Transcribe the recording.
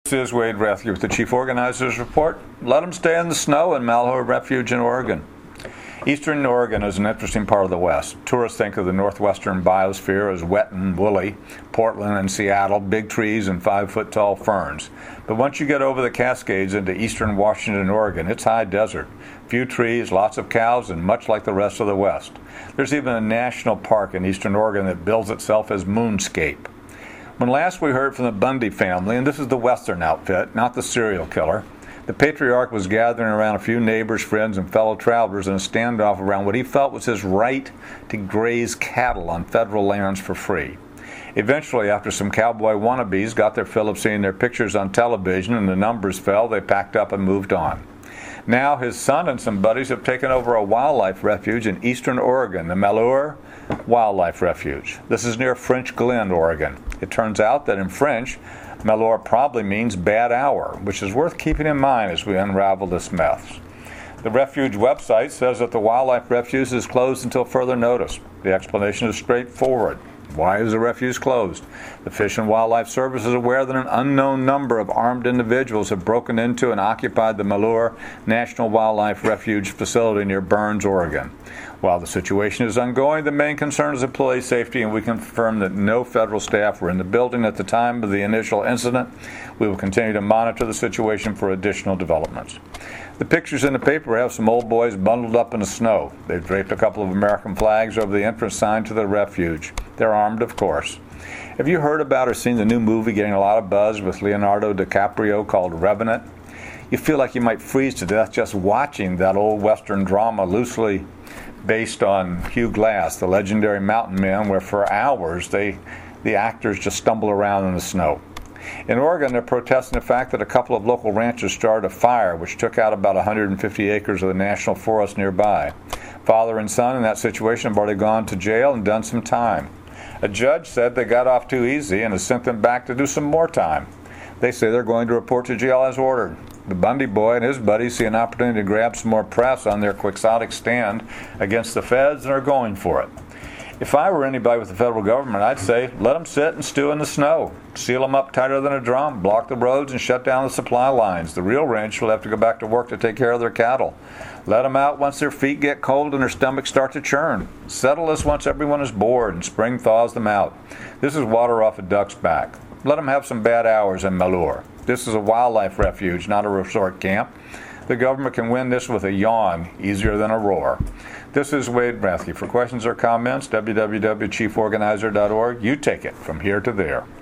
This is Wade Rathke with the Chief Organizers Report. Let them stay in the snow in Malheur Refuge in Oregon. Eastern Oregon is an interesting part of the West. Tourists think of the northwestern biosphere as wet and woolly. Portland and Seattle, big trees and 5-foot-tall ferns. But once you get over the Cascades into eastern Washington and Oregon, it's high desert. Few trees, lots of cows, and much like the rest of the West. There's even a national park in eastern Oregon that bills itself as Moonscape. When last we heard from the Bundy family, and this is the Western outfit, not the serial killer, the patriarch was gathering around a few neighbors, friends, and fellow travelers in a standoff around what he felt was his right to graze cattle on federal lands for free. Eventually, after some cowboy wannabes got their fill of seeing their pictures on television and the numbers fell, they packed up and moved on. Now his son and some buddies have taken over a wildlife refuge in eastern Oregon, the Malheur Wildlife Refuge. This is near French Glen, Oregon. It turns out that in French, Malheur probably means bad hour, which is worth keeping in mind as we unravel this mess. The refuge website says that the wildlife refuge is closed until further notice. The explanation is straightforward. Why is the refuge closed? The Fish and Wildlife Service is aware that an unknown number of armed individuals have broken into and occupied the Malheur National Wildlife Refuge facility near Burns, Oregon. While the situation is ongoing, the main concern is employee safety, and we confirm that no federal staff were in the building at the time of the initial incident. We will continue to monitor the situation for additional developments. The pictures in the paper have some old boys bundled up in the snow. They've draped a couple of American flags over the entrance sign to the refuge. They're armed, of course. Have you heard about or seen the new movie getting a lot of buzz with Leonardo DiCaprio called Revenant? You feel like you might freeze to death just watching that old Western drama loosely based on Hugh Glass, the legendary mountain man, where for hours the actors just stumble around in the snow. In Oregon, they're protesting the fact that a couple of local ranchers started a fire which took out about 150 acres of the national forest nearby. Father and son in that situation have already gone to jail and done some time. A judge said they got off too easy and has sent them back to do some more time. They say they're going to report to jail as ordered. The Bundy boy and his buddies see an opportunity to grab some more press on their quixotic stand against the feds and are going for it. If I were anybody with the federal government, I'd say, let them sit and stew in the snow. Seal them up tighter than a drum, block the roads, and shut down the supply lines. The real ranch will have to go back to work to take care of their cattle. Let them out once their feet get cold and their stomachs start to churn. Settle this once everyone is bored and spring thaws them out. This is water off a duck's back. Let them have some bad hours in Malheur. This is a wildlife refuge, not a resort camp. The government can win this with a yawn, easier than a roar. This is Wade Rathke. For questions or comments, www.chieforganizer.org. You take it from here to there.